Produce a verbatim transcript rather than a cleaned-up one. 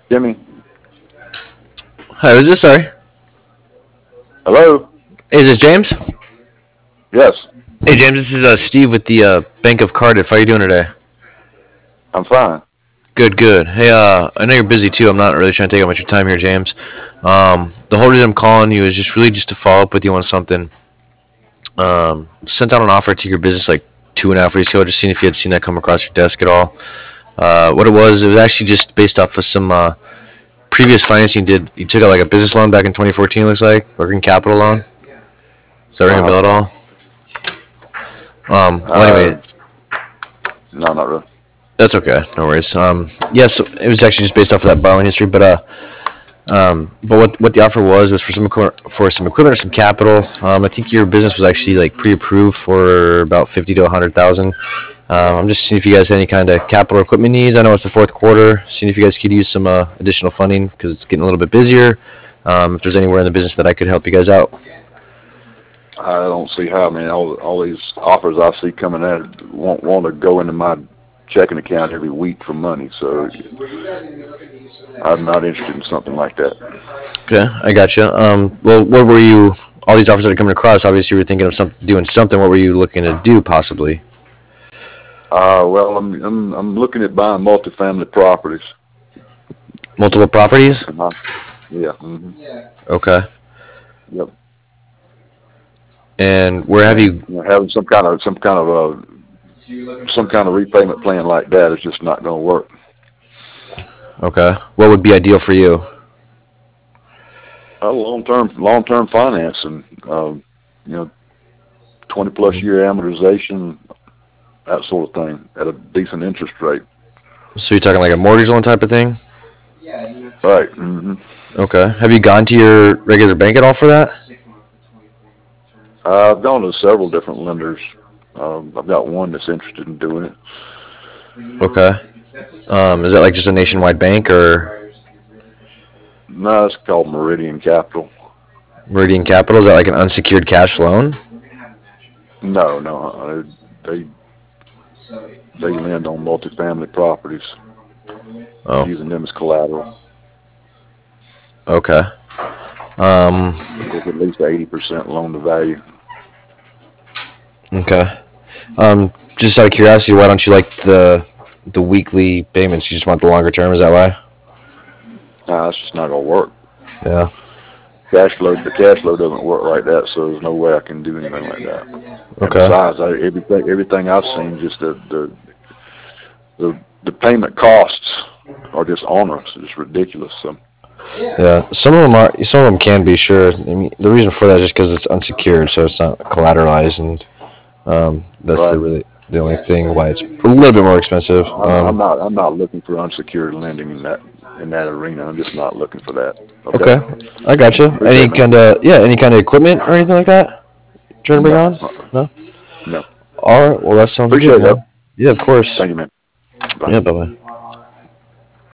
Jimmy. Hi, who's this? Sorry. Hello. Hey, is this James? Yes, Hey, James, this is uh, Steve with the uh, Bank of Cardiff. How you doing today? I'm fine. Good, good. Hey, uh, I know you're busy too. I'm not really trying to take up much of your time here, James. Um, the whole reason I'm calling you is just really just to follow up with you on something. Um, sent out an offer to your business like two and a half weeks ago, just seeing if you had seen that come across your desk at all. Uh, what it was, it was actually just based off of some uh, previous financing you did. You took out like a business loan back in twenty fourteen, looks like, working capital loan. Does that ring Uh a huh. bell at all? Um, well, Uh, anyway, no, not really. that's okay. No worries. Um, yeah, so it was actually just based off of that borrowing history, but uh, um, but what what the offer was was for some for some equipment or some capital. Um, I think your business was actually like pre-approved for about fifty to a hundred thousand. Um, I'm just seeing if you guys had any kind of capital or equipment needs. I know it's the fourth quarter. Seeing if you guys could use some uh, additional funding because it's getting a little bit busier. Um, if there's anywhere in the business that I could help you guys out. I don't see how. I mean, all all these offers I see coming in want want to go into my checking account every week for money. So I'm not interested in something like that. Okay, I gotcha. Um, well, what were you? All these offers that are coming across. Obviously, you were thinking of some, doing something. What were you looking to do, possibly? Uh, well, I'm I'm I'm looking at buying multifamily properties. Multiple properties. And I, yeah. hmm Okay. Yep. And where have And you? you know, having some kind of some kind of a some kind of repayment plan like that is just not going to work. Okay. What would be ideal for you? Uh, long term long term finance and um, you know twenty plus Mhm. year amortization, that sort of thing at a decent interest rate. So you're talking like a mortgage loan type of thing? Right. hmm Okay. Have you gone to your regular bank at all for that? I've gone to several different lenders. Um, I've got one that's interested in doing it. Okay. Um, is that like just a nationwide bank or No, it's called Meridian Capital. Meridian Capital? Is that like an unsecured cash loan? No, no, uh, they they lend on multifamily properties Oh, using them as collateral. okay. Um, With at least eighty percent loan to value. okay. Um, just out of curiosity, why don't you like the the weekly payments? You just want the longer term? Is that why? Nah, that's just not gonna work. Yeah. Cash flow, the cash flow doesn't work like that, so there's no way I can do anything like that. And Okay. besides, I, everything everything I've seen, just the the the, the payment costs are just onerous. It's ridiculous. So Yeah. Some of them are. Some of them can be sure. I mean, the reason for that is just because it's unsecured, so it's not collateralized, and um, that's the right, really the only thing why it's a little bit more expensive. I'm, I'm Um, not I'm not looking for unsecured lending in that in that arena. I'm just not looking for that. Okay, okay, I gotcha. appreciate Any it, man. kind of yeah, any kind of equipment or anything like that? Trying to bring No, on? uh-uh. No. No. All right. Well, that sounds good, Appreciate it, man. though. Yeah, of course. Thank you, man. Bye. Yeah. Bye bye.